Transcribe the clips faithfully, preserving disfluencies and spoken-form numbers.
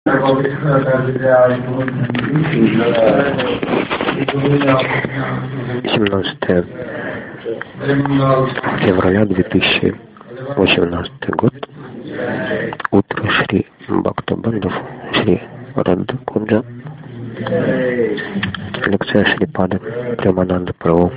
семнадцатое февраля две тысячи восемнадцатый год. Утро Шри Бхактабандов, Шри Радха Кунджа. Лекция Шрипада Премананда Прабху.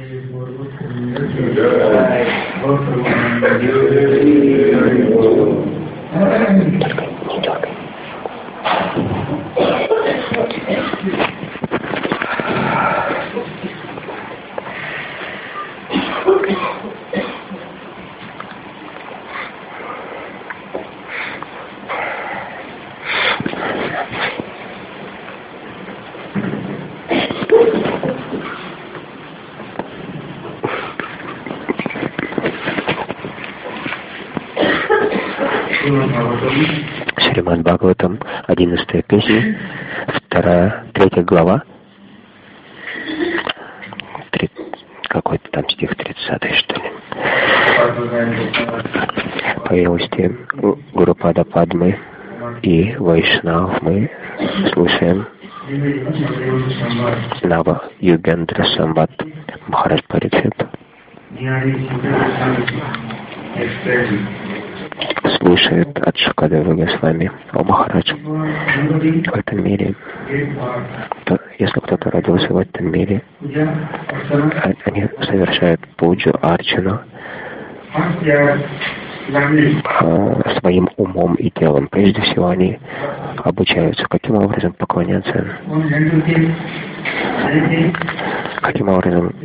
Шримад Бхагаватам, одиннадцатая песня, вторая, третья глава, три, какой-то там стих тридцатый, что ли. По милости Гурупада Падмы и Вайшнав мы слушаем Нава Югендра Самбат Махарадж Парикшит слушает от Шукадева Госвами: о Махарадж, в этом мире, то, если кто-то родился в этом мире, они совершают пуджу, арчану своим умом и телом. Прежде всего они обучаются, каким образом поклоняться, каким образом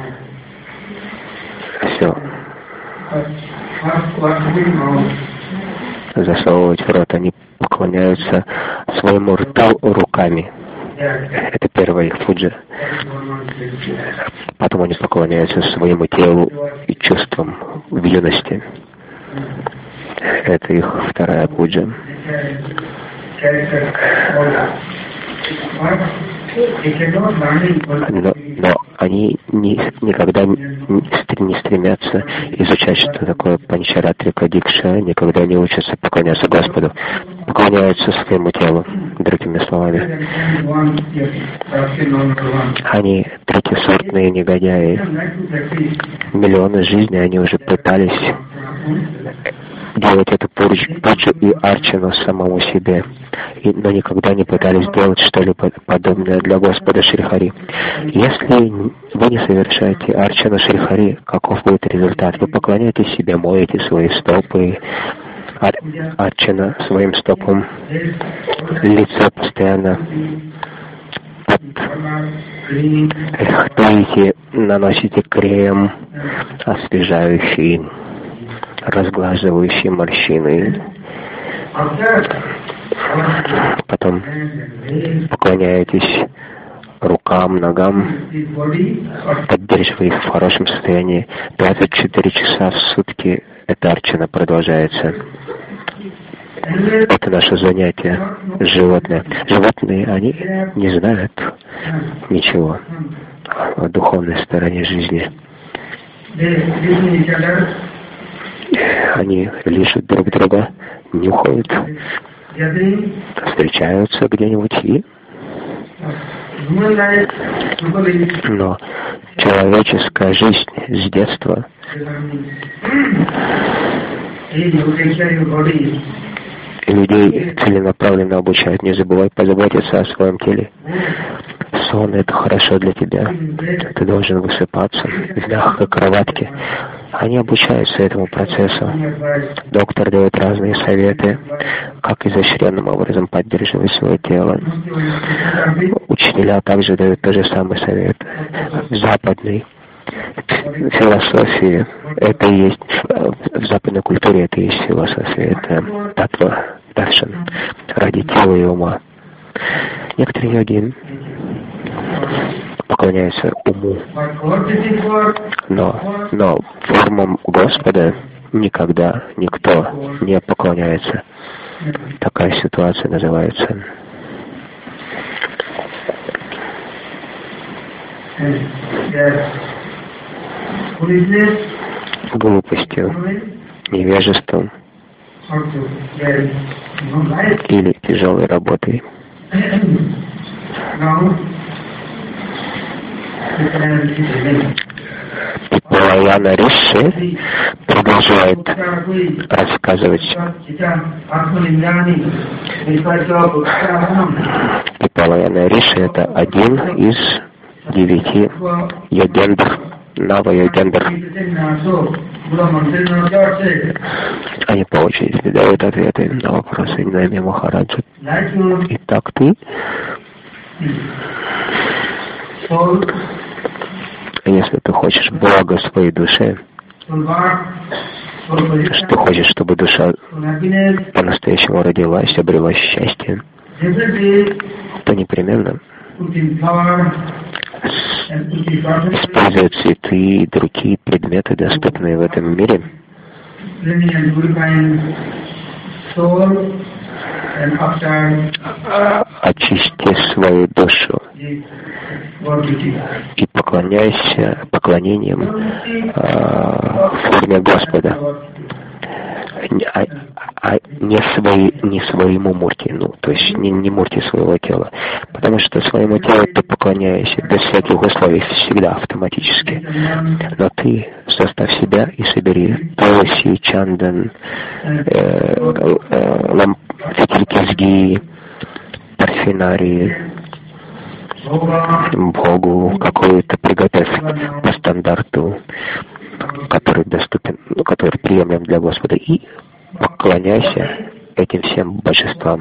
все засовывать в рот. Они поклоняются своему рту руками. Это первая их пуджа. Потом они поклоняются своему телу и чувствам в юности. Это их вторая пуджа. Но, но они не, никогда не, не стремятся изучать, что такое панчаратрика дикша, никогда не учатся поклоняться Господу, поклоняются своему телу, другими словами. Они третьесортные негодяи. Миллионы жизней они уже пытались делать эту пуджу и арчану самому себе, и, но никогда не пытались сделать что-либо подобное для Господа Шри-Хари. Если вы не совершаете арчану Шри-Хари, каков будет результат? Вы поклоняетесь себе, моете свои стопы, ар, арчана своим стопам, лицо постоянно рихтуете, наносите крем, освежающий, разглаживающие морщины. Потом поклоняетесь рукам, ногам, поддерживая их в хорошем состоянии. двадцать четыре часа в сутки эта арчана продолжается. Это наше занятие. Животные. Животные, они не знают ничего о духовной стороне жизни. Они лишат друг друга, нюхают, встречаются где-нибудь и... Но человеческая жизнь с детства людей целенаправленно обучают: не забывай позаботиться о своем теле. Сон — это хорошо для тебя. Ты должен высыпаться в мягкой кроватке. Они обучаются этому процессу. Доктор дает разные советы, как изощренным образом поддерживать свое тело. Учителя также дают тот же самый совет. В западной философии это и есть, в западной культуре это и есть философия, это татва, даршан, ради тела и ума. Некоторые йоги поклоняются уму, но, но формам Господа никогда никто не поклоняется. Такая ситуация называется глупостью, невежеством или тяжелой работой. Пипалаяна Риши продолжает рассказывать. Пипалаяна Риши — это один из девяти йогендр, нава-йогендр. Они по очереди дают ответы на вопросы Нами Махараджа. Итак, ты, если ты хочешь блага своей душе, что хочешь, чтобы душа по-настоящему родилась, обрела счастье, то непременно используя цветы и другие предметы, доступные в этом мире, очисти свою душу и поклоняйся поклонением э, форме Господа, а, а не, свои, не своему мурти, ну, то есть не, не мурти своего тела, потому что своему телу ты поклоняешься без всяких условий, всегда автоматически. Но ты составь себя и собери Толси, Чандан, э, э, ламп, фитилькизги, парфенарии, Богу какую-то приготовь по стандарту, который доступен, ну, который приемлем для Господа, и поклоняйся этим всем божествам.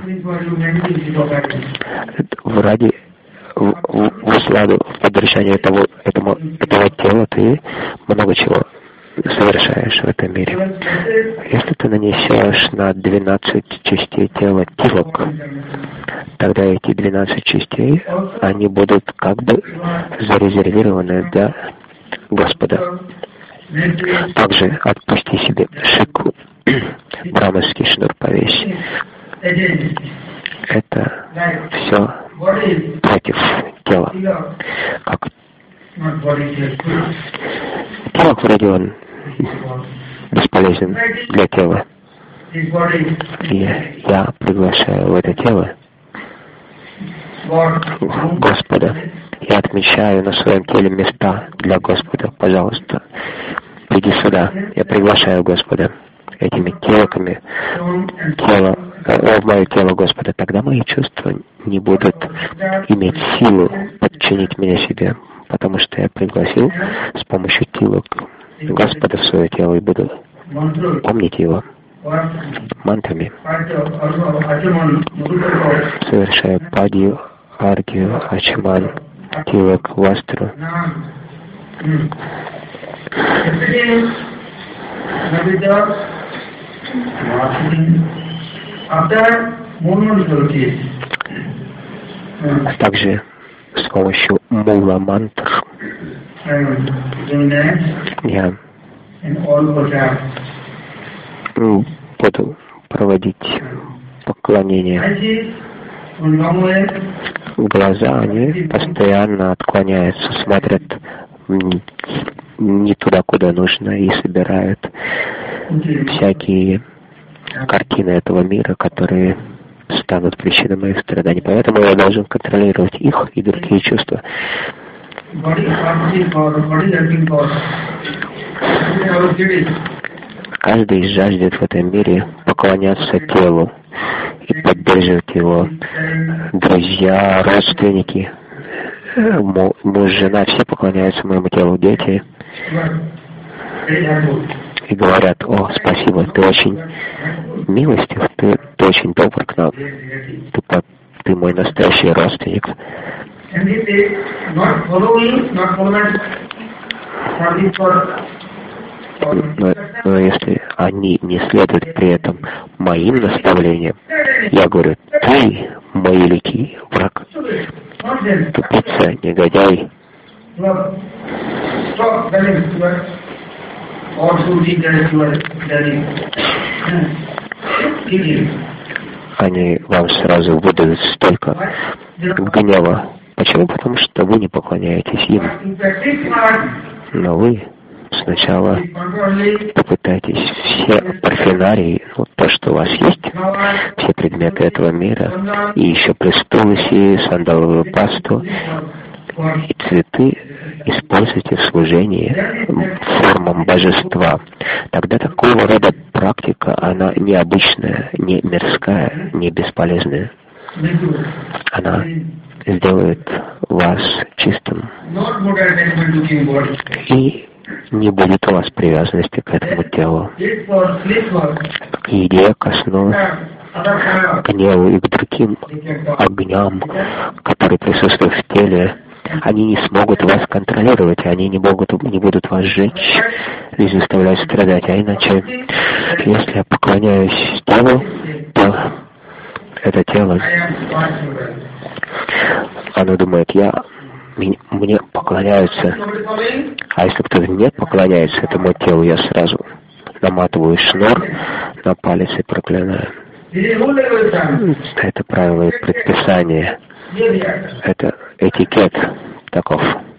В ради в, в, в усладу, в поддержании этого, этому, этого тела ты много чего совершаешь в этом мире. Если ты нанесешь на двенадцать частей тела тилок, тогда эти двенадцать частей, они будут как бы зарезервированы для Господа. Также отпусти себе шику, браманский шнур повесь. Это все против тела. Как тело вроде он бесполезен для тела. И я приглашаю в это тело Господа. Я отмечаю на своем теле места для Господа. Пожалуйста, приди сюда. Я приглашаю Господа этими телоками тело, э, в мое тело Господа. Тогда мои чувства не будут иметь силу подчинить меня себе, потому что я пригласил с помощью телок Господа в свое тело и буду помнить его мантрами, совершая падью, аргию, ачман, тилак, вастру. А также с помощью мула мантр я буду проводить поклонение. Глаза, они постоянно отклоняются, смотрят не туда, куда нужно, и собирают всякие картины этого мира, которые станут причиной моих страданий. Поэтому я должен контролировать их и другие чувства. Каждый жаждет в этом мире поклоняться телу и поддерживать его. Друзья, родственники, муж, жена, все поклоняются моему телу, дети. И говорят: о, спасибо, ты очень милостив, ты, ты очень добр к нам, ты, ты мой настоящий родственник. Но, но если они не следуют при этом моим наставлениям, я говорю: ты мой великий враг, тупица, негодяй. Они вам сразу выдадут столько гнева. Почему? Потому что вы не поклоняетесь им. Но вы сначала попытайтесь все парфюмерии, ну, то, что у вас есть, все предметы этого мира, и еще престулы, сандаловую пасту и цветы используйте в служении формам божества. Тогда такого рода практика, она необычная, не мирская, не бесполезная. Она сделает вас чистым. И не будет у вас привязанности к этому телу. К еде, ко сну, к гневу и к другим огням, которые присутствуют в теле. Они не смогут вас контролировать, они не, могут, не будут вас сжечь и заставлять страдать. А иначе, если я поклоняюсь телу, то это тело, оно думает, я, мне поклоняются. А если кто-то не поклоняется этому телу, я сразу наматываю шнур на палец и проклинаю. Это правило и предписание. Это этикет таков.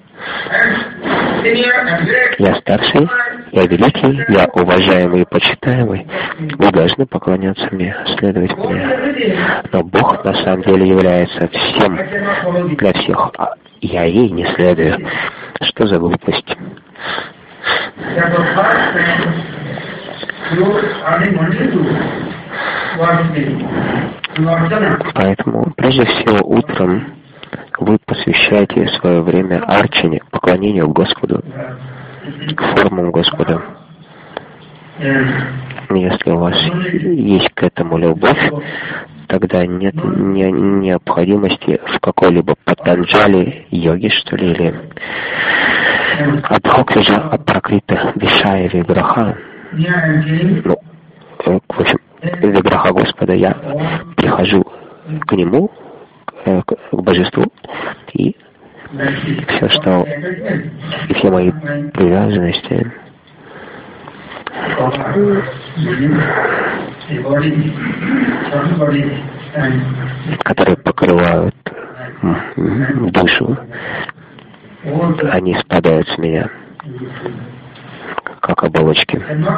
Я старший, я великий, я уважаемый и почитаемый. Вы должны поклоняться мне, следовать мне. Но Бог на самом деле является всем для всех. А я ей не следую. Что за глупость? Поэтому, прежде всего, утром вы посвящаете свое время арчане, поклонению Господу, к формам Господа. Если у вас есть к этому любовь, тогда нет не, необходимости в какой-либо патанджали, йоге, что ли, или абхокриджа, апракрита, вишая, виграха. Ну, в общем, виграха Господа, я прихожу к Нему, к, к Божеству, и все, что, и все мои привязанности, которые покрывают душу, они спадают с меня, как оболочки.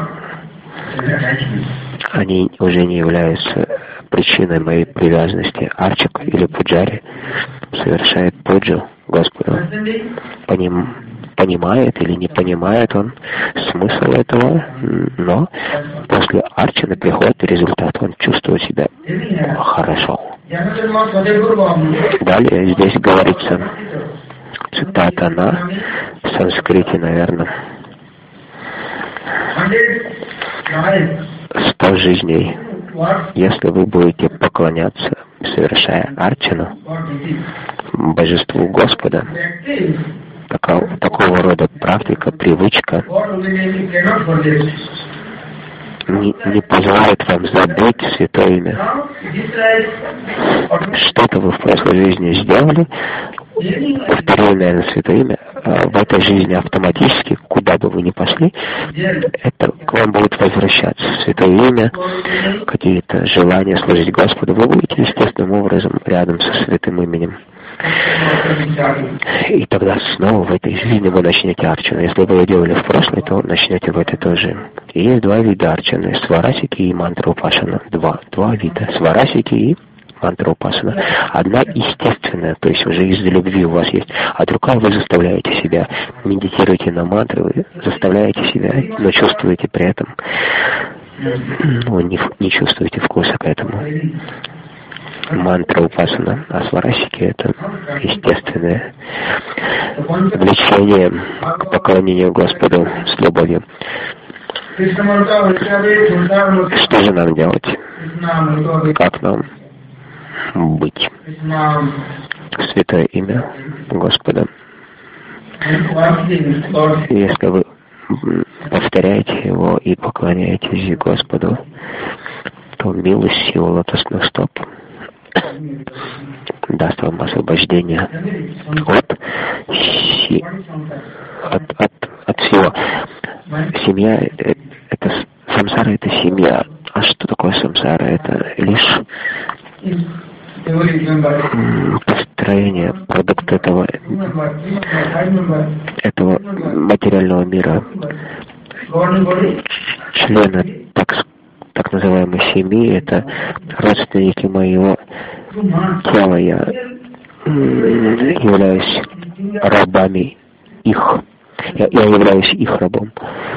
Они уже не являются причиной моей привязанности. Арчак или пуджари совершает пуджу Господу. Поним, понимает или не понимает он смысл этого, но после арчаны приходит результат. Он чувствует себя хорошо. Далее здесь говорится, цитата на санскрите, наверное. Сто жизней, если вы будете поклоняться, совершая арчану, Божеству Господа, такого, такого рода практика, привычка не, не позволяет вам забыть святое имя. Что-то вы в прошлой жизни сделали, повторили, наверное, святое имя, а в этой жизни автоматически, куда бы вы ни пошли, это к вам будет возвращаться. Святое имя, какие-то желания служить Господу, вы будете естественным образом рядом со святым именем. И тогда снова в этой жизни вы начнете арчану. Если вы ее делали в прошлой, то начнете в этой тоже. И есть два вида арчаны: сварасики и мантра-упасана. Два. Два вида. Сварасики и мантра-упасана. Одна естественная, то есть уже из-за любви у вас есть, а другая вы заставляете себя. Медитируете на мантры, вы заставляете себя, но чувствуете при этом, ну, не, не чувствуете вкуса к этому. Мантра-упасана, а сварасики — это естественное влечение к поклонению Господу с любовью. Что же нам делать? Как нам быть? Святое имя Господа. Если вы повторяете его и поклоняетесь Господу, то милость его лотосных стоп даст вам освобождение от, си, от, от, от всего. Семья — это самсара, это семья. А что такое самсара? Это лишь построение, продукт этого, этого материального мира. члены так, так называемой семьи, это родственники моего тела. Я являюсь рабами их. Я, я являюсь их рабом.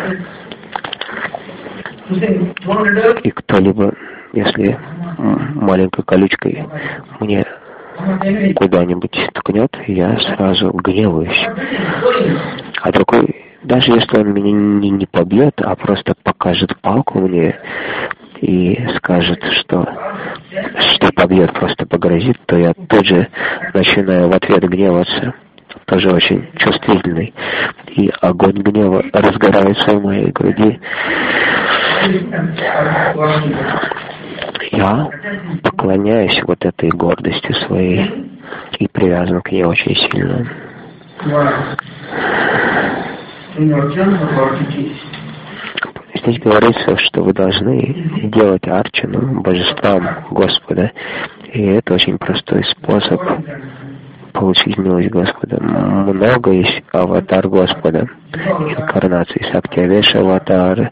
И кто-либо, если маленькой колючкой мне куда-нибудь ткнет, я сразу гневаюсь. А другой, даже если он меня не, не побьет, а просто покажет палку мне и скажет, что, что побьет, просто погрозит, то я тут же начинаю в ответ гневаться. Тоже очень чувствительный. И огонь гнева разгорается в моей груди. Я поклоняюсь вот этой гордости своей и привязан к ней очень сильно. Здесь говорится, что вы должны делать арчану божествам Господа. И это очень простой способ получить милость Господа. Много есть аватар Господа, инкарнаций, Сактьявеша аватар,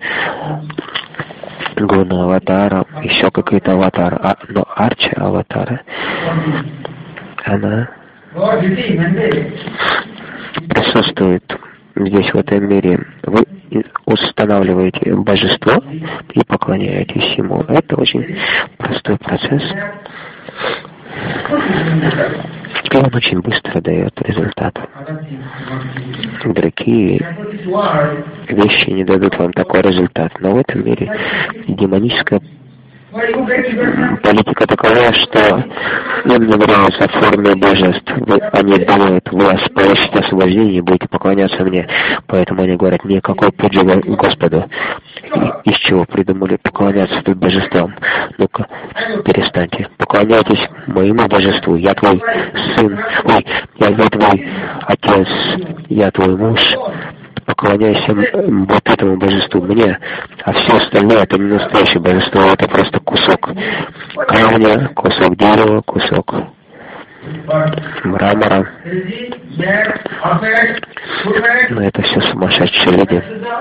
Гуна аватара, еще какие-то аватары, а, но Арча аватара, она присутствует здесь, в этом мире. Вы устанавливаете божество и поклоняетесь ему. Это очень простой процесс. И он очень быстро дает результат. Другие вещи не дадут вам такой результат. Но в этом мире демоническая политика такова, что им не нравится форма божеств. Вы, они думают, вы получите освобождение и будете поклоняться мне. Поэтому они говорят, никакой пуджи Господу. И, из чего придумали поклоняться тут божествам? Ну-ка, перестаньте. Поклоняйтесь моему божеству. Я твой сын. Ой, я, я твой отец. Я твой муж. Поклоняйся вот этому божеству мне, а все остальное это не настоящее божество, это просто кусок камня, кусок дерева, кусок мрамора. Но это все сумасшедшие люди.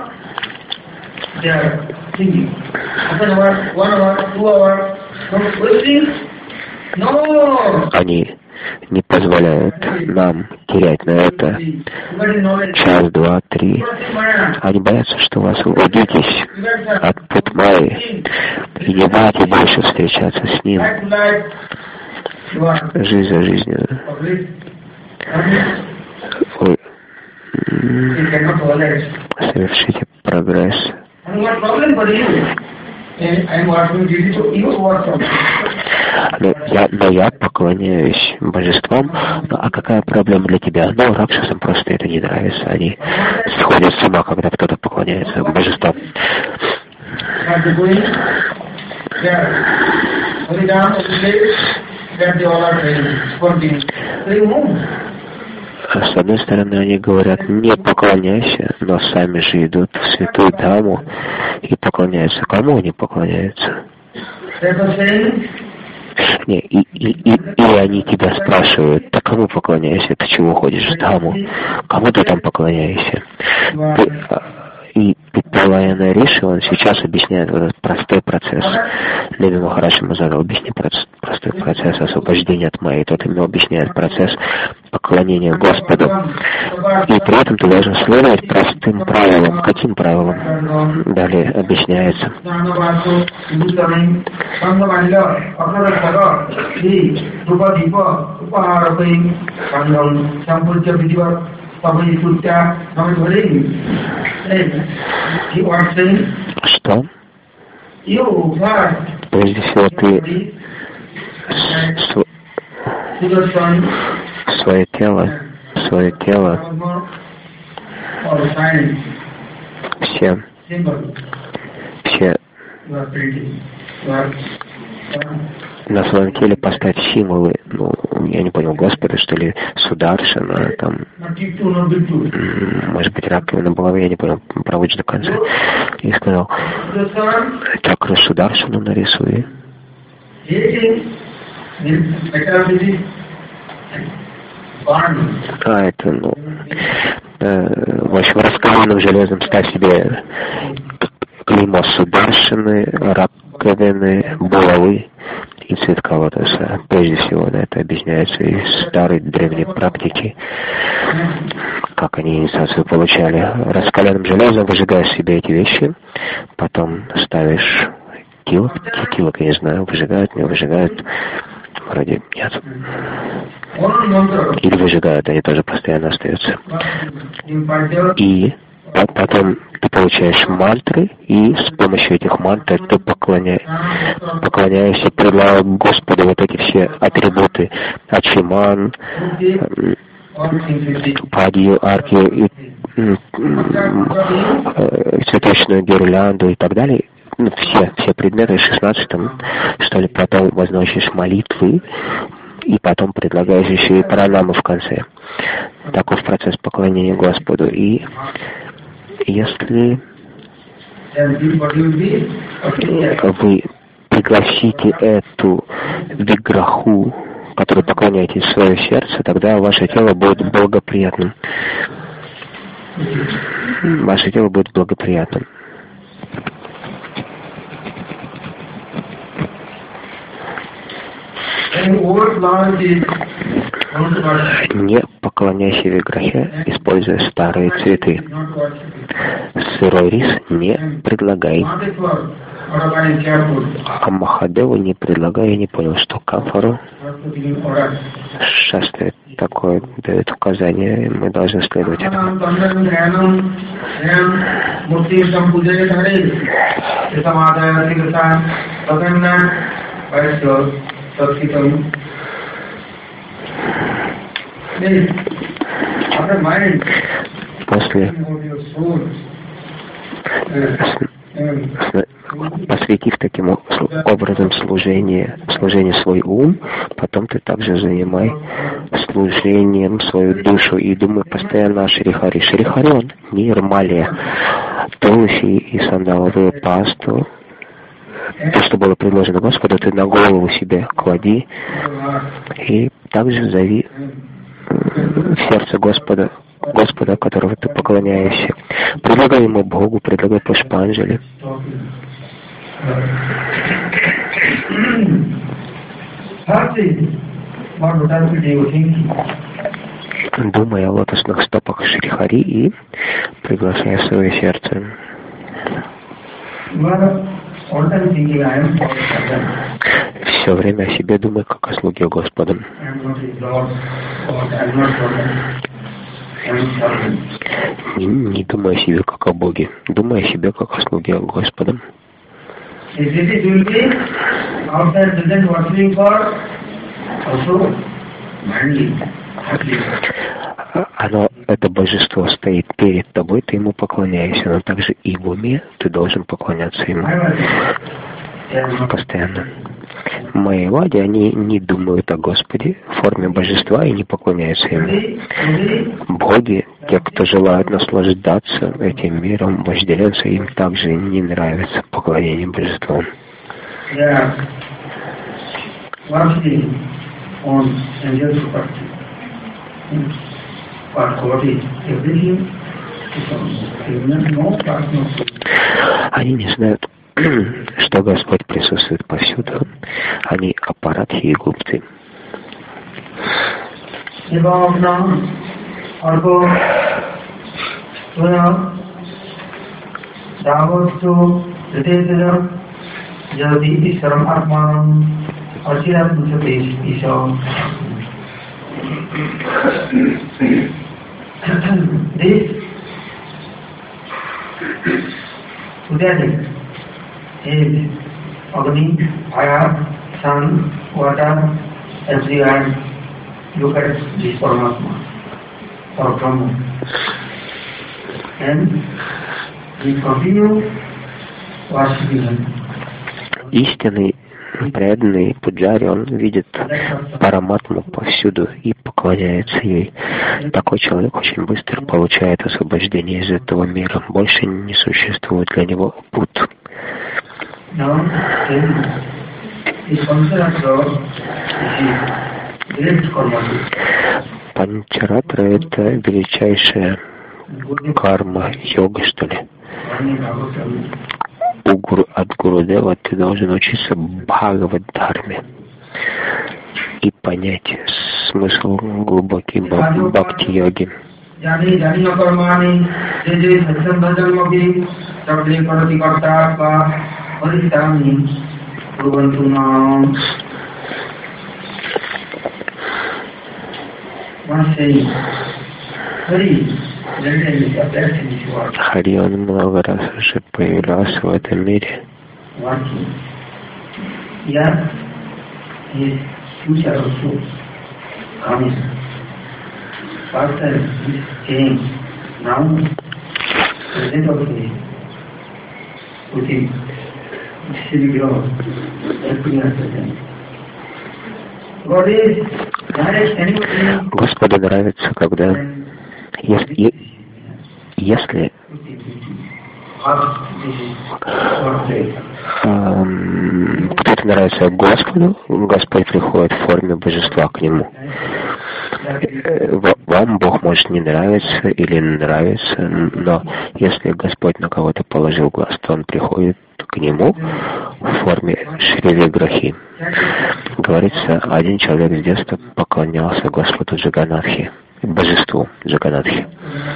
Они не позволяют нам терять на это час, два, три. Они боятся, что вас уводитесь от пут Майи и не будете больше встречаться с ним. Жизнь за жизнью. Вы совершите прогресс. Но я, но я поклоняюсь божествам. Ну, а какая проблема для тебя? Ну, ракшасам просто это не нравится. Они сходят с ума, когда кто-то поклоняется божествам. С одной стороны, они говорят, не поклоняйся, но сами же идут в святую Дхаму и поклоняются. Кому они поклоняются? Не, и, и, и, и они тебя спрашивают, так кому поклоняешься, ты чего ходишь в Дхаму? Кому ты там поклоняешься? Ты, и Питалаяна Риши, он сейчас объясняет вот этот простой процесс. Леви Махарадж Мазара объяснит простой процесс освобождения от Майи. Тот ему объясняет процесс поклонения Господу. И при этом ты должен следовать простым правилам. Каким правилам? Далее объясняется. Что? Прежде всего, ты св... свое тело, свое тело, все, все на своем теле поставить символы, ну, я не понял, Господа, что ли, Сударшана, там, может быть, раковина на голове, я не понял, проводишь до конца. И сказал, чакру Сударшану нарисуй. А это, ну, в общем, раскаленным железом ставь себе клеймо сударшины, раковины, булавы и цветка лотоса. Прежде всего, на это объясняется из старой древней практики, как они инициацию получали. Раскаленным железом выжигаешь себе эти вещи, потом ставишь килок, килок, я не знаю, выжигают, не выжигают, вроде нет. Или выжигают, они тоже постоянно остаются. И потом ты получаешь мантры, и с помощью этих мантр ты поклоня... поклоняешься, предлагаешь Господу вот эти все атрибуты Ачиман, Падью, Аркию, и цветочную гирлянду и так далее. Все, все предметы, шестнадцать там, что ли, потом возносишь молитвы, и потом предлагаешь еще и пранаму в конце. Таков процесс поклонения Господу. И если вы пригласите эту виграху, которой поклоняетесь, в свое сердце, тогда ваше тело будет благоприятным. Ваше тело будет благоприятным. Не поклоняйся виграхе, используя старые цветы. Сырой рис не предлагай. А Махадеву не предлагай, я не понял, что Камфору шествие такое дает указание, мы должны следовать этому. После посвятив таким образом служение, служение свой ум, потом ты также занимай служением свою душу и думай постоянно о Шрихари. Шрихари, он мир, малия, тулуси и сандаловую пасту. То, что было предложено Господу, ты на голову себе клади и также зови в сердце Господа, Господа, которого ты поклоняешься. Предлагай ему Богу, предлагай Пушпанджали. Думай о лотосных стопах Шрихари и приглашай в свое сердце. Все время о себе думай, как о слуге Господа. Не, не думай о себе, как о Боге. Думай о себе, как о слуге Господа. Оно, это божество стоит перед тобой, ты ему поклоняешься, но также и в уме ты должен поклоняться ему постоянно. Майявади, они не думают о Господе в форме божества и не поклоняются ему. Боги, те, кто желают наслаждаться этим миром, вожделенцы, им также не нравится поклонение божеству. Они не знают, что Господь присутствует повсюду. Они аппаратхи и гупты. Is Agni, fire, sun, water, everywhere. Look at this Paramatma or Brahma. And we continue worshiping him. Истинный преданный пуджари, он видит Параматму повсюду и поклоняется ей. Такой человек очень быстро получает освобождение из этого мира. Больше не существует для него путь. Панчаратра — это величайшее карма-йога, что ли. У гуру, от Гурудева ты должен учиться Бхагавад-дхарме и понять смысл глубокий бхакти-йоги. Хари, он много раз уже появлялся в этом мире. Господу нравится, когда если, если эм, кто-то нравится Господу, Господь приходит в форме божества к нему. Вам Бог может не нравиться или нравится, но если Господь на кого-то положил глаз, то Он приходит к нему в форме Шри-Виграхи. Говорится, один человек с детства поклонялся Господу Джаганатхи, божеству Джаганатхи.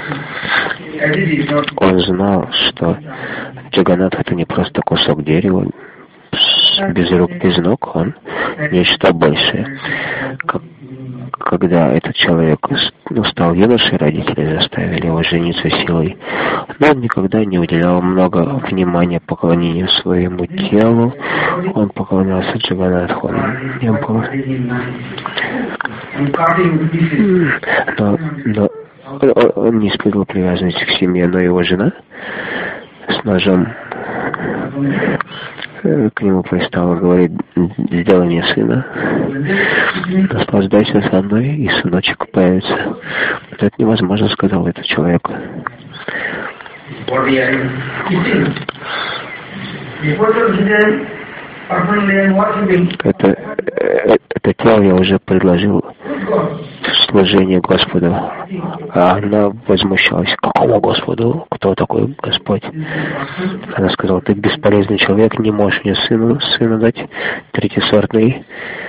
Он знал, что Джаганатх — это не просто кусок дерева, без рук, без ног, он нечто большее. Когда этот человек ну, стал юношей, родители заставили его жениться силой, но он никогда не уделял много внимания поклонению своему телу. Он поклонялся Джаганатху, он не был. Но, но он не испытывал привязанности к семье, но его жена с ножом к нему пристала, говорит: сделай мне сына, наслаждайся со мной, и сыночек появится. Это невозможно, сказал этот человек. Это, это тело я уже предложил в служение Господу. А она возмущалась: какому Господу? Кто такой Господь? Она сказала: ты бесполезный человек, не можешь мне сыну, сына дать, третьесортный.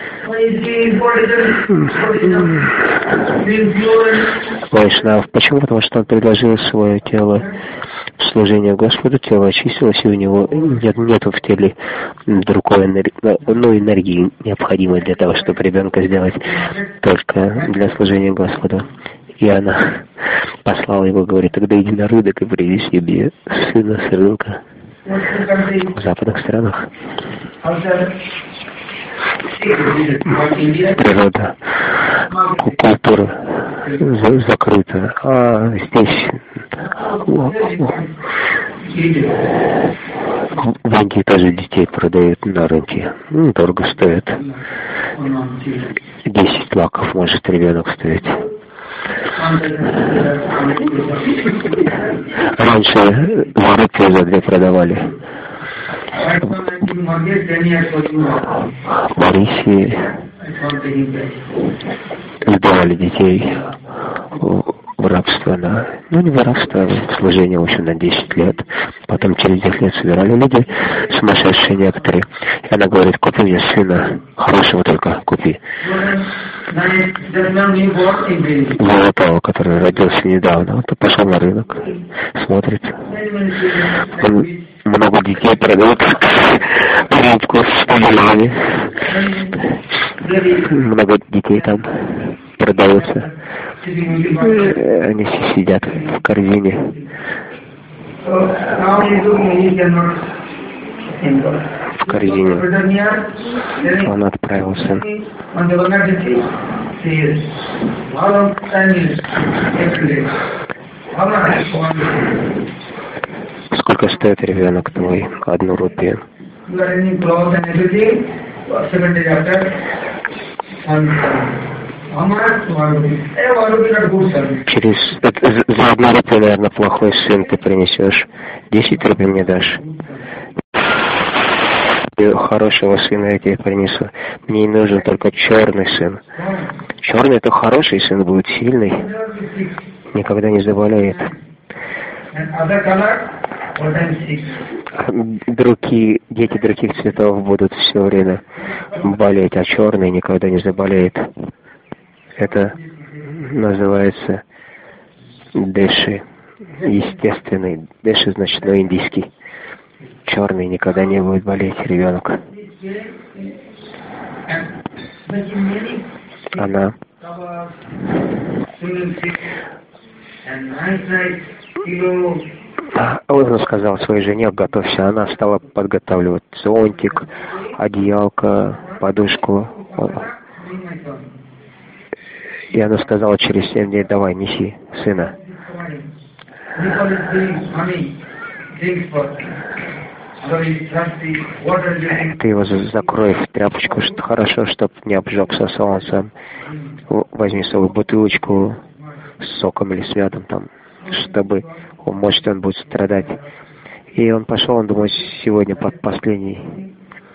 Вайшнав. Почему? Потому что он предложил свое тело в служение Господу, тело очистилось, и у него нет, нету в теле другой энергии, ну, энергии, необходимой для того, чтобы ребенка сделать, только для служения Господу. И она послала его, говорит: тогда иди на рынок и привези мне сына с рынка. В западных странах природа, культура закрыта, а здесь в Индии тоже детей продают на рынке. Ну, дорого стоит. Десять лаков может ребенок стоить. Раньше в Европе за две продавали. В Арисии сдавали детей в рабство, на, ну не в рабство, а в служение, в общем, на десять лет. Потом через десять лет собирали люди, сумасшедшие некоторые. И она говорит: купи мне сына, хорошего только купи. Золотого, который родился недавно. Вот пошел на рынок, смотрит. Он много детей продают, коробку с помелами. Много детей там продаются. Они все сидят в корзине. В корзине. Он отправился. Сколько стоит ребенок твой? Одну рупию. Через за одну рупию, наверное, плохой сын ты принесешь. Десять рупий мне дашь. Хорошего сына я тебе принесу. Мне не нужен только черный сын. Черный — это хороший сын, будет сильный, никогда не заболеет. Другие, дети других цветов будут все время болеть, а черный никогда не заболеет. Это называется дэши, естественный. Дэши значит, ну, индийский. Черный никогда не будет болеть ребенок. Она Он сказал своей жене: готовься. Она стала подготавливать зонтик, одеялко, подушку. И она сказала через семь дней: давай, неси сына. Ты его закрой в тряпочку, что хорошо, чтобы не обжегся солнцем. Возьми свою бутылочку с соком или с мятом там, чтобы, может, он будет страдать. И он пошел, он думает: сегодня последний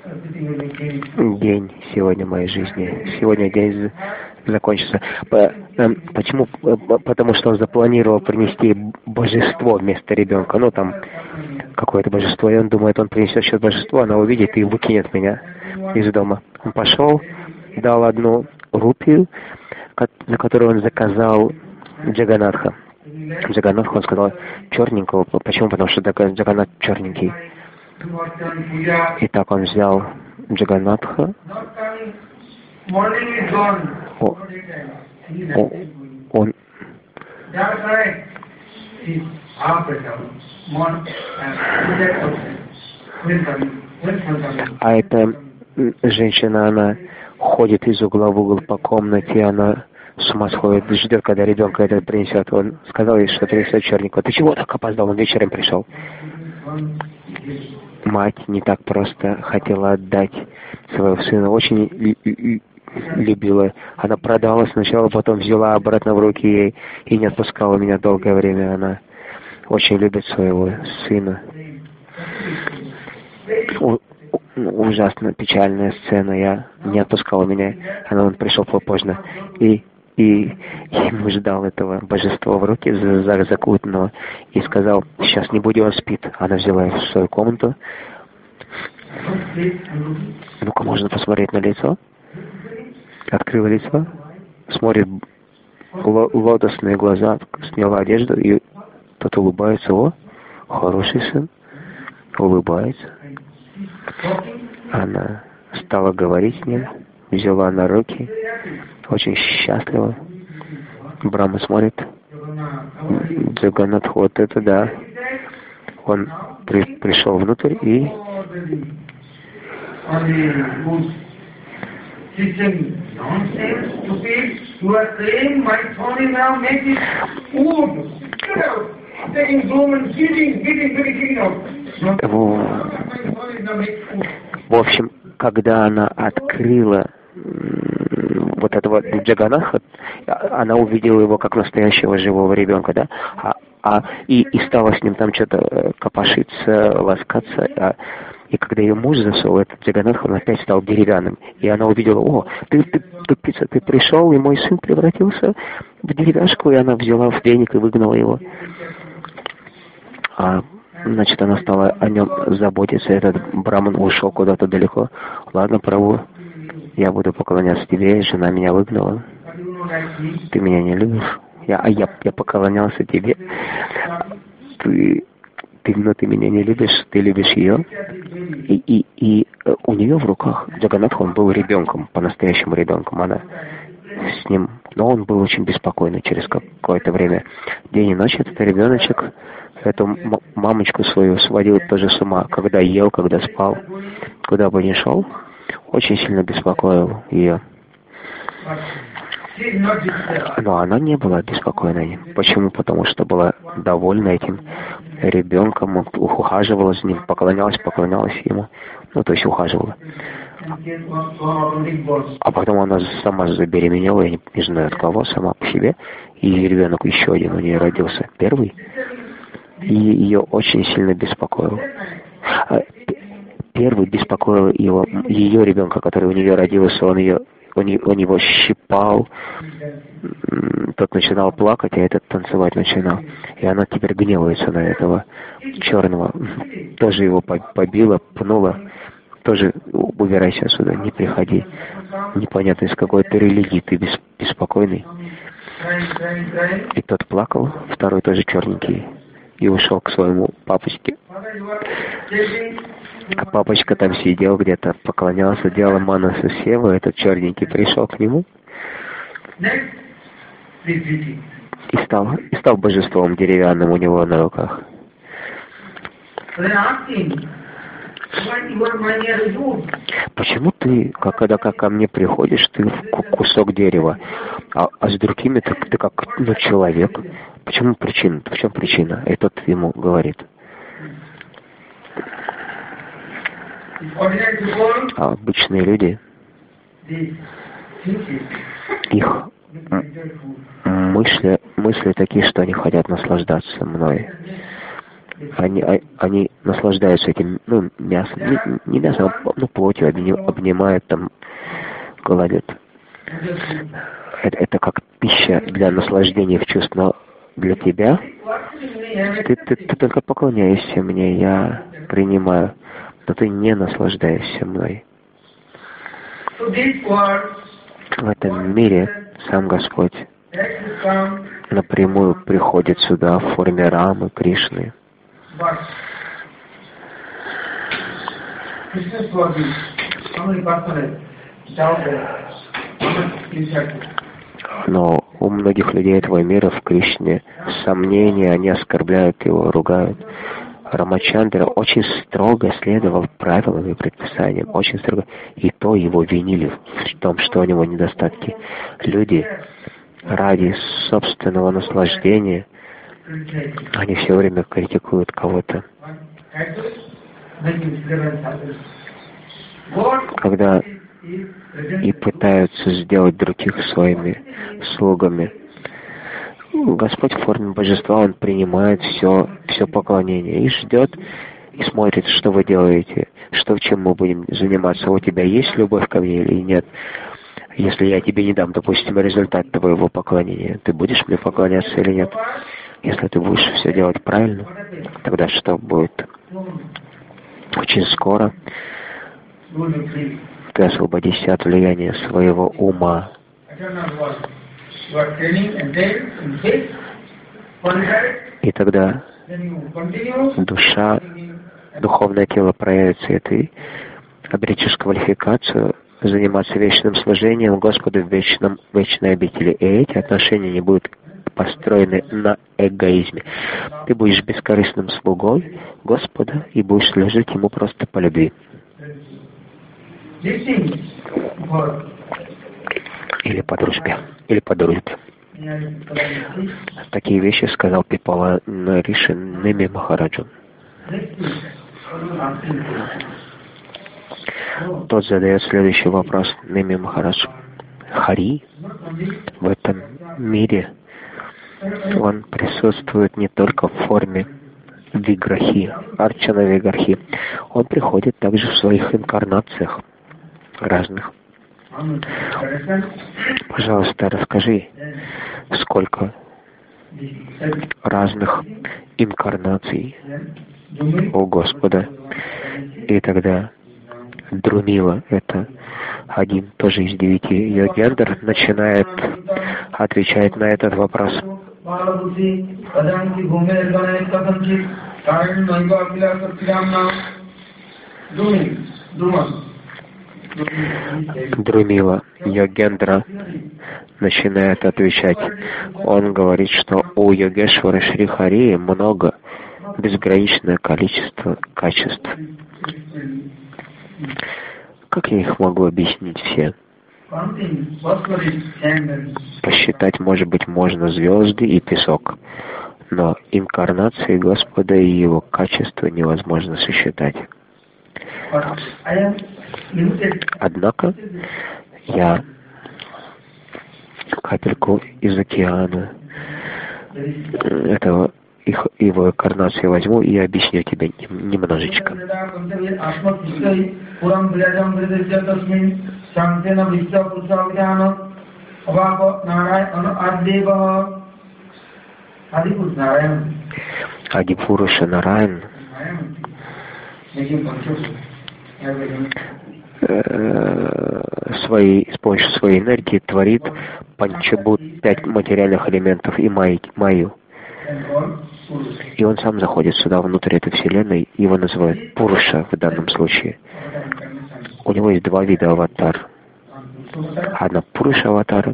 день сегодня моей жизни. Сегодня день закончится. Почему? Потому что он запланировал принести божество вместо ребенка. Ну, там какое-то божество. И он думает, он принесет сейчас божество, она увидит и выкинет меня из дома. Он пошел, дал одну рупию, за которую он заказал Джаганатха. Джаганатха, он сказал, черненького. Почему? Потому что Джаганат черненький. И так он взял Джаганатха. О, о, он а эта женщина, она ходит из угла в угол по комнате, она с ума сходит, ждет, когда ребенка это принесет. Он сказал ей, что принесет черненького. Ты чего так опоздал? Он вечером пришел. Мать не так просто хотела отдать своего сына. Очень любила. Она продала сначала, потом взяла обратно в руки ей и не отпускала меня долгое время. Она очень любит своего сына. У, ужасно печальная сцена. Я не отпускала меня. Она он пришел попозже. И И ему ждал этого божества в руки, закутанного, и сказал: сейчас не будем, он спит. Она взяла его в свою комнату. Ну-ка, можно посмотреть на лицо? Открыла лицо, смотрит лотосные глаза, сняла одежду, и тот улыбается. О, хороший сын, улыбается. Она стала говорить с ним, взяла на руки, очень счастлива. Брахма смотрит. Джаганат, вот это да. Он при, пришел внутрь и в общем, когда она открыла вот этого Джаганаха, она увидела его как настоящего живого ребенка, да, а, а и, и стала с ним там что-то копошиться, ласкаться, а, и когда ее муж засол, этот Джаганатх, он опять стал деревянным, и она увидела: о, ты, ты, тупица, ты пришел, и мой сын превратился в деревяшку, и она взяла в веник и выгнала его. А, значит, она стала о нем заботиться, этот браман ушел куда-то далеко. Ладно, Прабху, я буду поклоняться тебе, жена меня выгнала. Ты меня не любишь. Я, а я, я поклонялся тебе. Ты, ты, но ты меня не любишь, ты любишь ее. И, и, и у нее в руках Джаганатх, он был ребенком, по-настоящему ребенком. Она с ним, но он был очень беспокойный через какое-то время. День и ночь этот ребеночек эту мамочку свою сводил тоже с ума, когда ел, когда спал, куда бы ни шел. Очень сильно беспокоил ее. Но она не была беспокойна им. Почему? Потому что была довольна этим ребенком, ухаживала за ним, поклонялась, поклонялась ему. Ну, то есть ухаживала. А потом она сама забеременела, я не, не знаю от кого, сама по себе. И ребенок еще один у нее родился, первый. И ее очень сильно беспокоил. Первый беспокоил его, ее ребенка, который у нее родился, он ее, он, он его щипал, тот начинал плакать, а этот танцевать начинал. И она теперь гневается на этого черного. Тоже его побила, пнула. Тоже убирайся отсюда, не приходи. Непонятно, из какой ты религии, ты беспокойный. И тот плакал, второй тоже черненький, и ушел к своему папочке. А папочка там сидел где-то, поклонялся, делал манасу севу, этот черненький пришел к нему и стал, и стал божеством деревянным у него на руках. Почему ты, как, когда как ко мне приходишь, ты кусок дерева, а, а с другими ты, ты как ну, человек? Почему причина? В чем причина? И тот ему говорит. А обычные люди, их мысли, мысли такие, что они хотят наслаждаться мной. Они, они наслаждаются этим, ну, мясом, не, не мясом, а ну, плотью, обнимают, там, гладят. Это, это как пища для наслаждения в чувство для тебя. Ты, ты, ты только поклоняешься мне, я принимаю, но ты не наслаждаешься мной. В этом мире сам Господь напрямую приходит сюда в форме Рамы, Кришны. Но у многих людей этого мира в Кришне сомнения, они оскорбляют его, ругают. Рамачандра очень строго следовал правилам и предписаниям, очень строго. И то его винили в том, что у него недостатки. Люди ради собственного наслаждения, они все время критикуют кого-то. Когда и пытаются сделать других своими слугами. Господь в форме божества, Он принимает все, все поклонение и ждет, и смотрит, что вы делаете, что чем мы будем заниматься. У тебя есть любовь ко мне или нет? Если я тебе не дам, допустим, результат твоего поклонения, ты будешь мне поклоняться или нет? Если ты будешь все делать правильно, тогда что будет? Очень скоро ты освободишься от влияния своего ума. И тогда душа, духовное тело проявится, и ты обретешь квалификацию заниматься вечным служением Господу в вечном, вечной обители. И эти отношения не будут построены на эгоизме. Ты будешь бескорыстным слугой Господа и будешь служить Ему просто по любви. Или по дружбе. Или по дружбе. Такие вещи сказал Пипала Риши Неми Махараджу. Тот задает следующий вопрос Неми Махарадж. Хари в этом мире, он присутствует не только в форме виграхи, арчана виграхи. Он приходит также в своих инкарнациях разных. Пожалуйста, расскажи, сколько разных инкарнаций у Господа. И тогда Друмила, это один тоже из девяти йогендр, начинает отвечать на этот вопрос. Друмила, йогендра, начинает отвечать. Он говорит, что у Йогешвара Шри Хари много, безграничное количество качеств. Как я их могу объяснить все? Посчитать, может быть, можно звезды и песок, но инкарнации Господа и Его качества невозможно сосчитать. Однако я капельку из океана этого их, его инкарнации возьму и объясню тебе немножечко. Адипуруша Нараян своей, с помощью своей энергии творит панчабут, пять материальных элементов и май, майю. И он сам заходит сюда, внутрь этой вселенной, его называют Пуруша в данном случае. У него есть два вида аватар. Одна Пуруша аватара,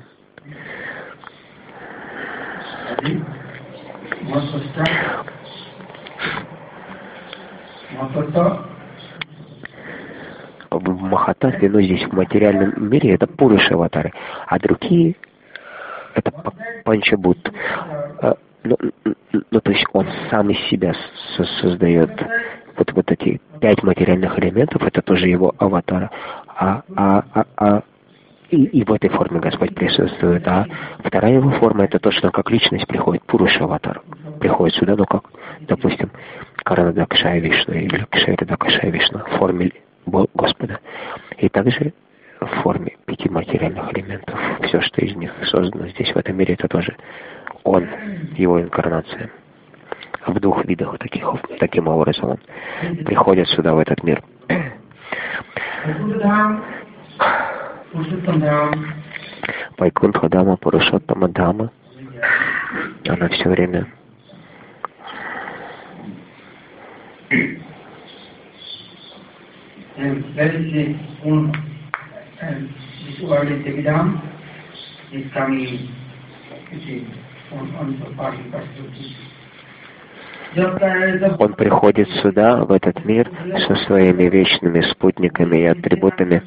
в Махататве, ну здесь в материальном мире это Пуруша аватары, а другие это Панчабут. Ну, ну, то есть он сам из себя создает вот, вот эти пять материальных элементов, это тоже его аватар. А, а, а, а и, и в этой форме Господь присутствует. А вторая его форма это то, что он как личность приходит, Пуруша аватар. Приходит сюда, ну как, допустим, Каранадакшая Вишну или Кшайрадакшая Вишну в форме Господа. И также в форме пяти материальных элементов. Все, что из них создано здесь, в этом мире, это тоже он, его инкарнация. В двух видах таких, таким образом он приходит сюда, в этот мир. Вайкунтха Дама, Пурушоттама Дама, она все время он приходит сюда, в этот мир, со своими вечными спутниками и атрибутами.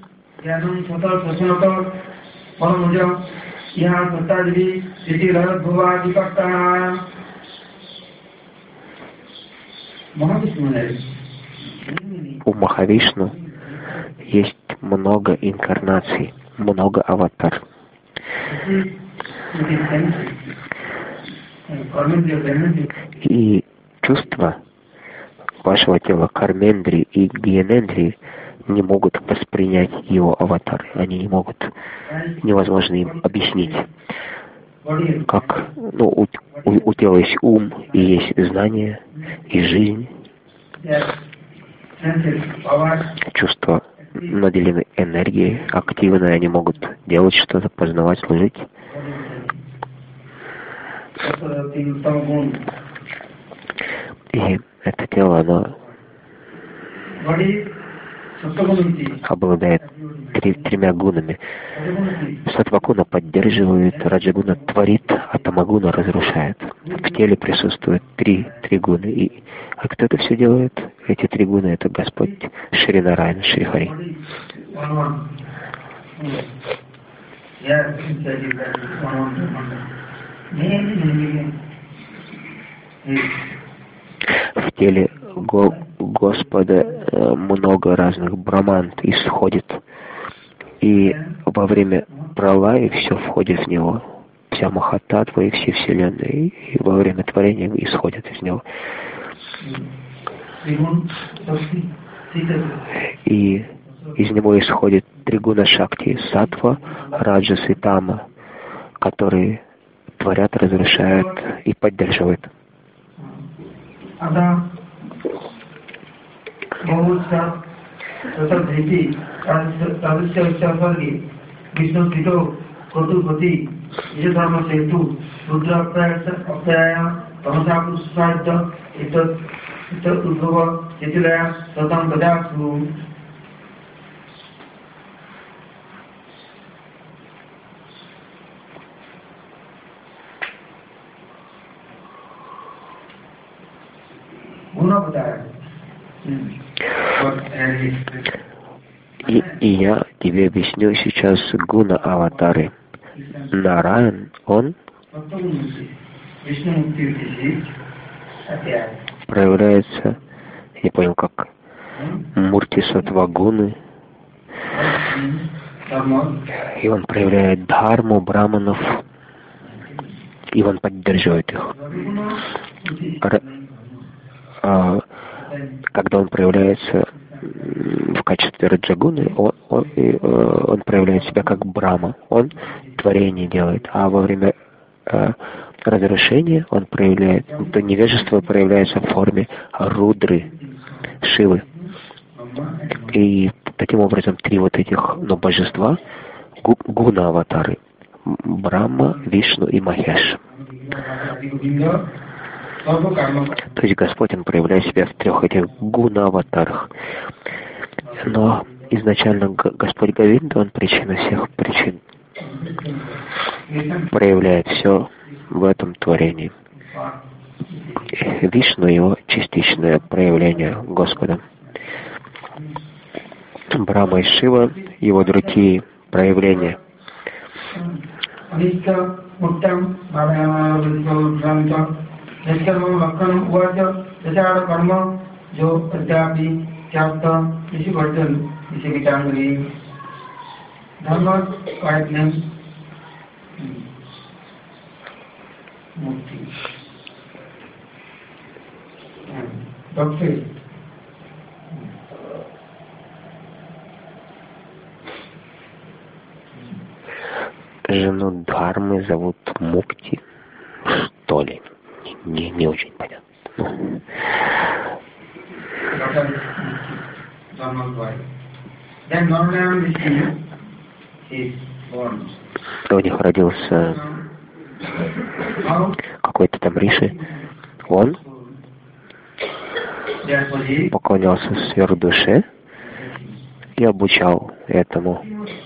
У Махавишну есть много инкарнаций, много аватар. И чувства вашего тела, кармендри и гьянендри, не могут воспринять его аватар. Они не могут, невозможно им объяснить. Как ну, у, у, у тела есть ум, и есть знание, и жизнь. Чувства наделены энергией, активны, они могут делать что-то, познавать, служить. И это тело, оно обладает три, тремя гунами. Сатвагуна поддерживает, раджагуна творит, а тамагуна разрушает. В теле присутствуют три, три гуны. И, а кто это все делает? Эти три гуны — это Господь Шри Нараяна, Шри Хари. В теле Го Господа много разных брамант исходит, и во время пралаи все входит в него, вся Махататва и все вселенные, и во время творения исходят из него. И из него исходит тригуна шакти, сатва, раджас и тама, которые творят, разрушают и поддерживают. И, и я тебе объясню сейчас гуна аватары. Нараян, он проявляется, не понял как, мурти сатва гуны, и он проявляет дхарму браманов, и он поддерживает их. Когда он проявляется в качестве раджагуны, он, он, он проявляет себя как Брахма, он творение делает, а во время э, разрушения, он проявляет, то невежество проявляется в форме Рудры, Шивы. И таким образом три вот этих, ну, божества, гу, гуна-аватары, Брахма, Вишну и Махеш. То есть Господь, Он проявляет себя в трех этих гуна-аватарах. Но изначально Господь Говинда, Он причина всех причин. Проявляет все в этом творении. Вишну — его частичное проявление Господа. Брахма и Шива — его другие проявления. Жену Дхармы зовут Мукти, что ли? Не, не очень понятно. У них родился какой-то там Риши. Он поклонялся сверхдуше и обучал этому.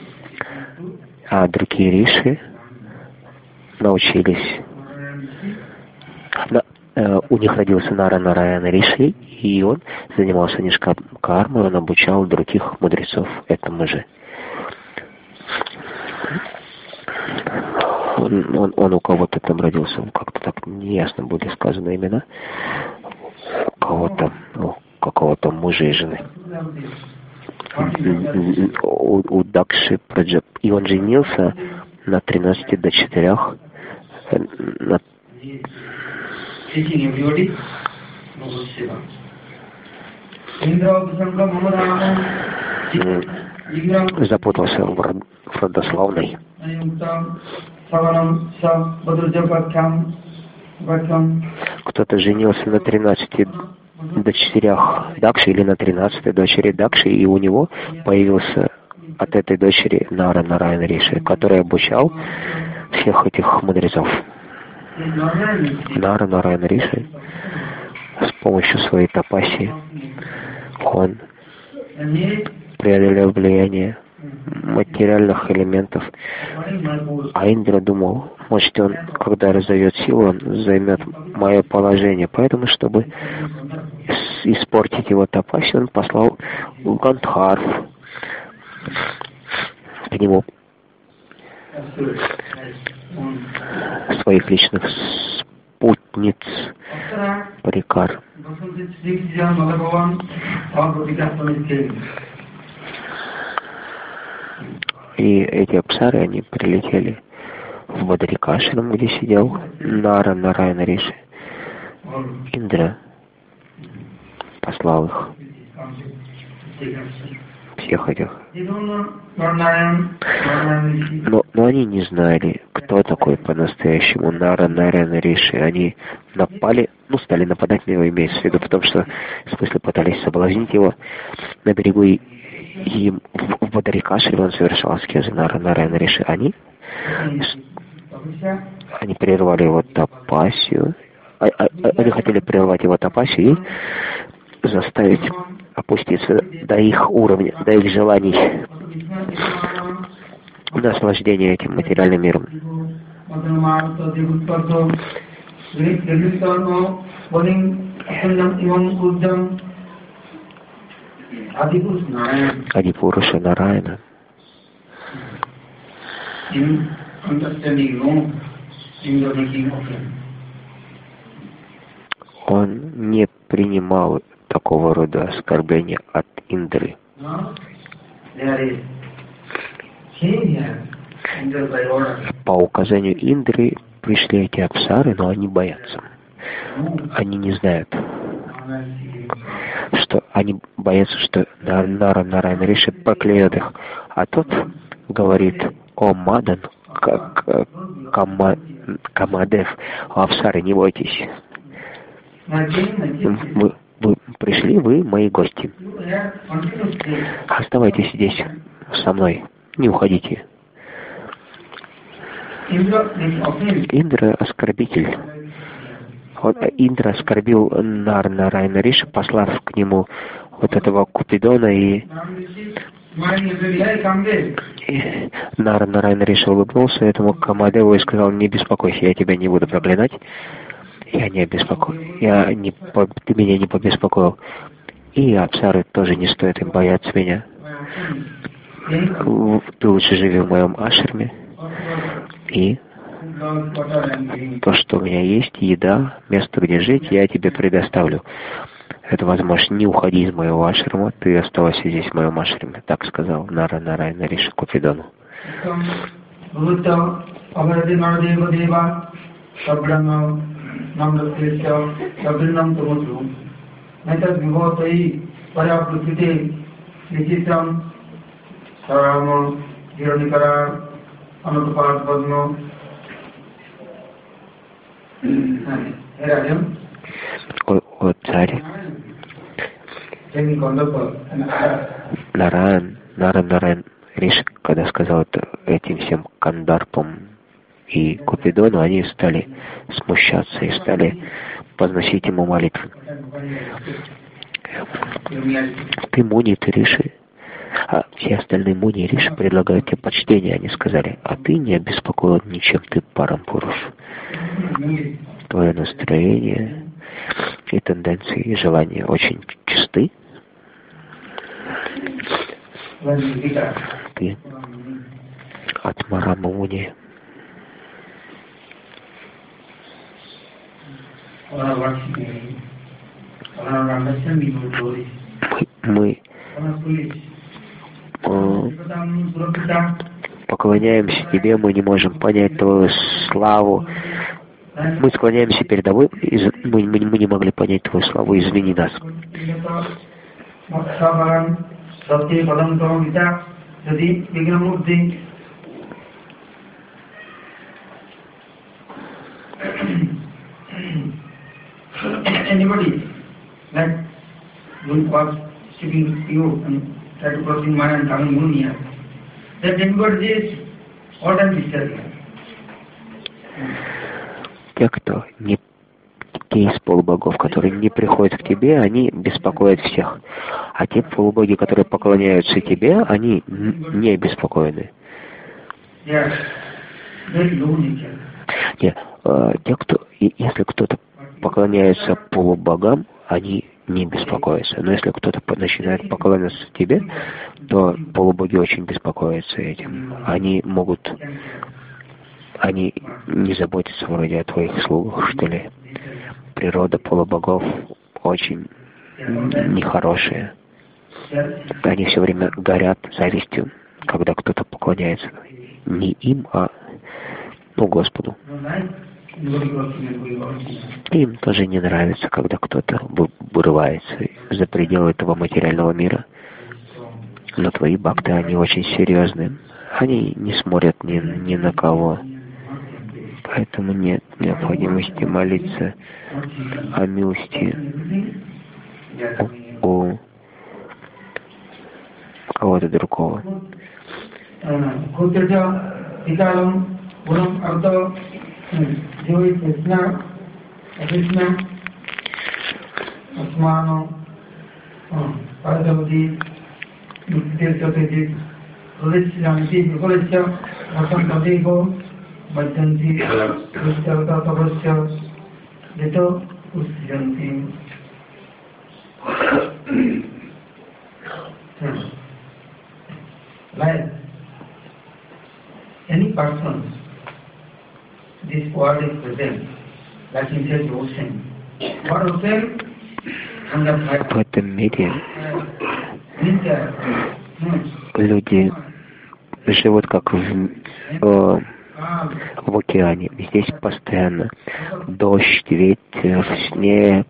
А другие Риши научились. Да, э, у них родился Нара Нараяна Риши, и он занимался нишкармой, он обучал других мудрецов этому же. Он, он, он у кого-то там родился, как-то так неясно были сказаны имена, у кого-то, ну, какого-то мужа и жены. У, у Дакши Праджап. И он женился на тринадцати дочерях. На... Запутался в родословной. Кто-то женился на тринадцати дочерях Дакши или на тринадцатой дочери Дакши, и у него появился от этой дочери Нара Нараяна Риши, который обучал всех этих мудрецов. Нара Нараяна Риши с помощью своей тапаси он преодолел влияние материальных элементов. А Индра думал, может, он, когда разовьет силу, он займет мое положение. Поэтому, чтобы испортить его тапаси, он послал Гандхарв к нему своих личных спутниц Парикар. И эти апсары, они прилетели в Бадрикашрам, где сидел Нара Нараяна Риши. Индра послал их, всех этих. Но, но они не знали, кто такой по-настоящему Нара Нараяна Риши. Они напали, ну, стали нападать на него, имеется в виду, потому что, в смысле, пытались соблазнить его на берегу. И им в Бадрикашре он совершал аскезы Нара Нараяна Риши. Они, они прервали его тапасию. А, а, они хотели прервать его тапасию и заставить опуститься до их уровня, до их желаний, наслаждения этим материальным миром. Адипуруша Нараяна. Он не принимал такого рода оскорбления от Индры. По указанию Индры пришли эти апсары, но они боятся. Они не знают, что они боятся, что Нара Нараяна Риши проклянет их. А тот говорит: о Мадан, как Кама, Камадев, Авсары, не бойтесь. Вы, вы пришли, вы мои гости. Оставайтесь здесь со мной, не уходите. Индра оскорбитель. Вот Индра оскорбил Нар-Нарайана Риши, послав к нему вот этого Купидона, и, и Нар-Нарайана Риши улыбнулся этому Камадеву и сказал: не беспокойся, я тебя не буду проклинать. Я не обеспокоил. Я не, ты меня не побеспокоил. И Апсары тоже не стоит им бояться меня. Ты лучше живи в моем ашраме. И то, что у меня есть, еда, место, где жить, я тебе предоставлю. Это возможно. Не уходи из моего ашрама, ты оставайся здесь в моем ашраме. Так сказал Нара-Нарайана Риши Купидону. О, о царь, Наран, Наран, Наран Риши, когда сказал это этим всем Кандарпам и Купидону, они стали смущаться и стали возносить ему молитвы. Ты Муни, ты Риши. А все остальные Муни и Риши предлагают тебе почтение. Они сказали: а ты не обеспокоен ничем, ты Парампуруш. Твое настроение и тенденции, и желания очень чисты. Ты от Марама Муни. Мы, мы поклоняемся тебе, мы не можем понять твою славу. Мы склоняемся перед тобой, мы, мы, мы не могли понять твою славу, извини нас. Anybody that was speaking to you and try to crossing my and coming moon here, that anybody is all time disturbing. Те, кто не те из полубогов, которые не приходят к тебе, они беспокоят всех. А те полубоги, которые поклоняются тебе, они не обеспокоены. Yeah. Нет, те, кто, если кто-то поклоняется полубогам, они не беспокоятся. Но если кто-то начинает поклоняться тебе, то полубоги очень беспокоятся этим. Они могут, они не заботятся вроде о твоих слугах, что ли. Природа полубогов очень нехорошая. Они все время горят завистью, когда кто-то поклоняется не им, а ну, Господу. Им тоже не нравится, когда кто-то вырывается за пределы этого материального мира. Но твои бхакты, они очень серьезные. Они не смотрят ни, ни на кого. Поэтому нет необходимости молиться о милости у, у кого-то другого. Joy Krishna, Krishna, Asmano, Padavati, Nitya Rudisyanti, Vikolesya, Vasantadego, Vajanti, Krishtavata Tavasya, Dito, Usyanti. Like any person, this world is present, like inside the ocean. What ocean? В этом мире люди живут как в, э, в океане. Здесь постоянно дождь, ветер, снег.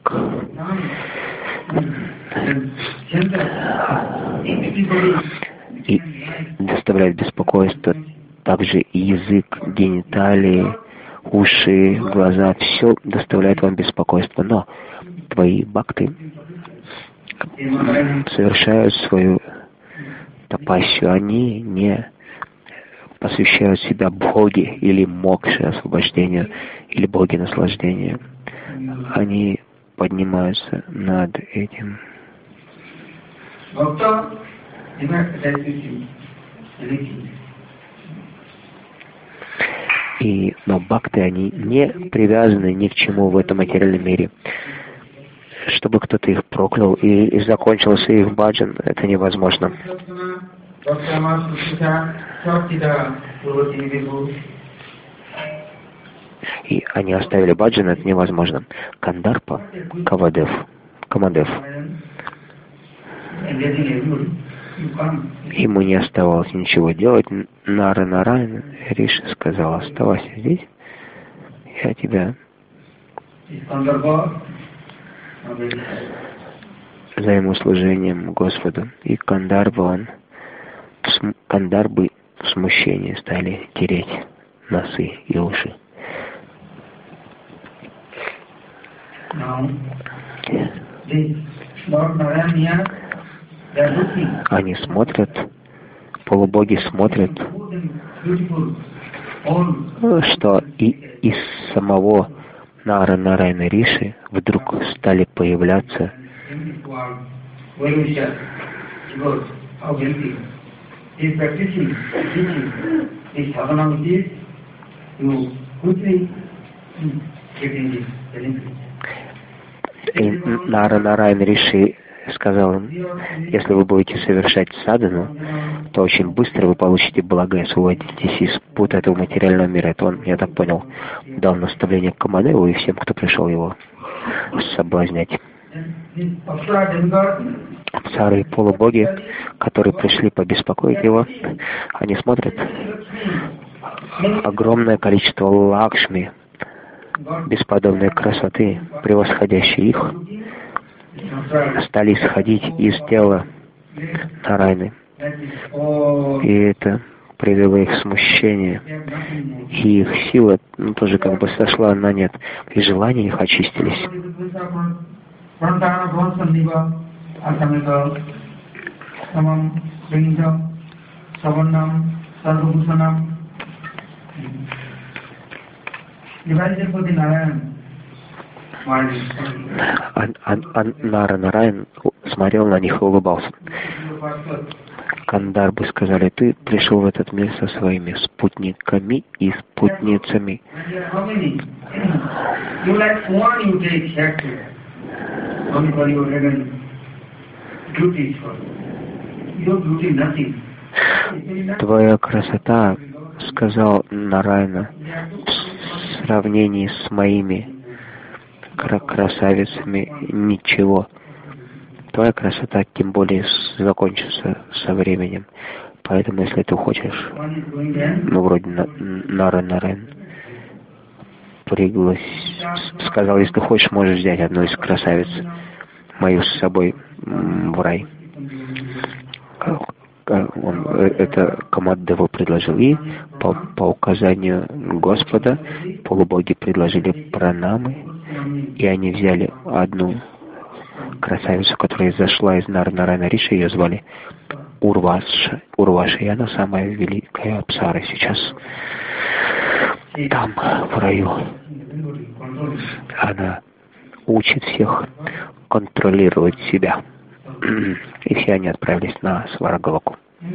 И доставляет беспокойство также язык, гениталии, уши, глаза, все доставляет вам беспокойство. Но твои бхакты совершают свою тапасию, они не посвящают себя Боге или мокше, освобождению, или Боге наслаждению. Они поднимаются над этим. И, но бхакты, они не привязаны ни к чему в этом материальном мире. Чтобы кто-то их проклял и, и закончился их баджан, это невозможно. И они оставили баджан, это невозможно. Кандарпа, Кавадев, Камадев. Ему не оставалось ничего делать. Нара Нарайан Риши сказал: оставайся здесь, я тебя займу служением Господу. И Кандарба, он, Кандарбы в смущении стали тереть носы и уши. Они смотрят, полубоги смотрят, что и из самого Нара Нарайана Риши вдруг стали появляться и Нара Нарайана Риши сказал им: если вы будете совершать садхану, то очень быстро вы получите благо и освободитесь из пут этого материального мира. Это он, я так понял, дал наставление Камадеву и всем, кто пришел его соблазнять. Апсары и полубоги, которые пришли побеспокоить его, они смотрят огромное количество лакшми, бесподобной красоты, превосходящей их, стали исходить из тела Нарайны. И это привело их в смущение. И их сила, ну, тоже как бы сошла на нет. И желания их очистились. А, а, а Нара Нарайан смотрел на них и улыбался. Кандарбы сказали: ты пришел в этот мир со своими спутниками и спутницами. Твоя красота, сказал Нарайана, в сравнении с моими красавицами ничего. Твоя красота тем более закончится со временем. Поэтому, если ты хочешь, ну, вроде Нара Нарайан приглас... сказал: если ты хочешь, можешь взять одну из красавиц, мою с собой в рай. Он это Камадеву предложил. И по, по указанию Господа полубоги предложили пранамы, и они взяли одну красавицу, которая зашла из Нара Нарайана Риши, ее звали Урваша. Урваша, и она самая великая апсара сейчас там, в раю. Она учит всех контролировать себя. И все они отправились на Сваргалоку.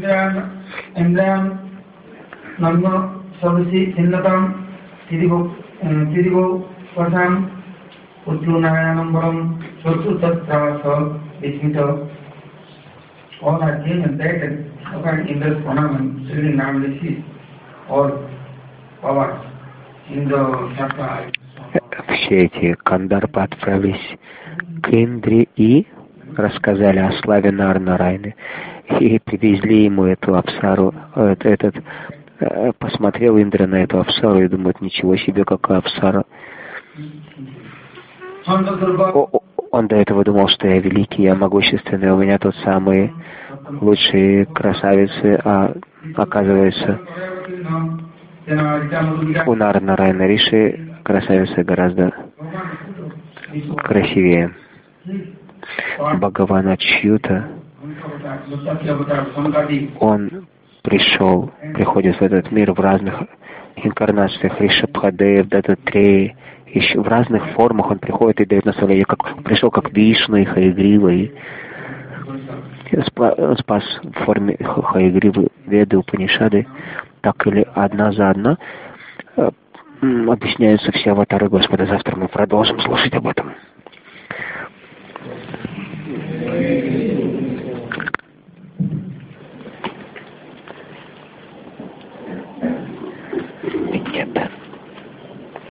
Все эти Кандарпы отправились к Индре и рассказали о славе Нара Нарайны и привезли ему эту апсару. Этот, этот посмотрел Индра на эту апсару и думает: ничего себе, какая апсара. Он до этого думал, что я великий, я могущественный, у меня тут самые лучшие красавицы, а оказывается, У Нара Нараяна Риши красавица гораздо красивее. Бхагаван Ачьюта, он пришел, приходит в этот мир в разных инкарнациях, Ришабхадев, Дататрея, еще в разных формах он приходит и дает наставление, как пришел как Вишну и Хаягрива, и спас в форме Хаягривы Веды, Упанишады, так или одна за одна объясняются все аватары Господа. Завтра мы продолжим слушать об этом.